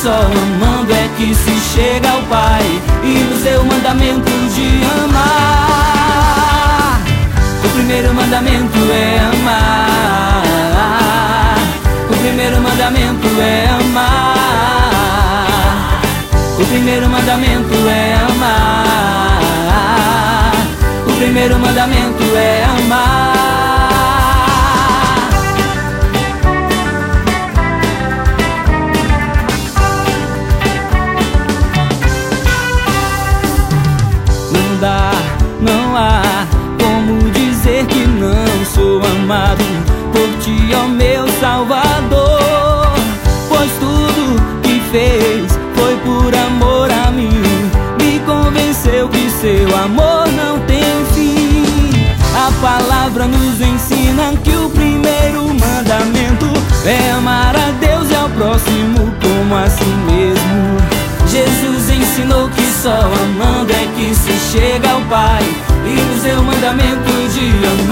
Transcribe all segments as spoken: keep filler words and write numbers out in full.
só amando é que se chega ao Pai, e nos deu o mandamento de amar. O primeiro mandamento é amar. O primeiro mandamento é amar. O primeiro mandamento é amar. O primeiro mandamento é amar. Não dá, não há como dizer que não sou amado por ti, ó meu Salvador, pois tudo que fez foi por amor a mim. Me convenceu que seu amor não tem fim. A palavra nos ensina que o primeiro mandamento é amar a Deus e ao próximo como a si mesmo. Jesus ensinou que só amando é que se chega ao Pai, e nos deu o mandamento de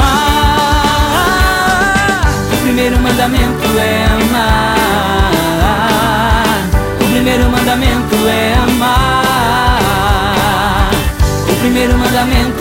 amar. O primeiro mandamento é amar. O primeiro mandamento é amar. O primeiro mandamento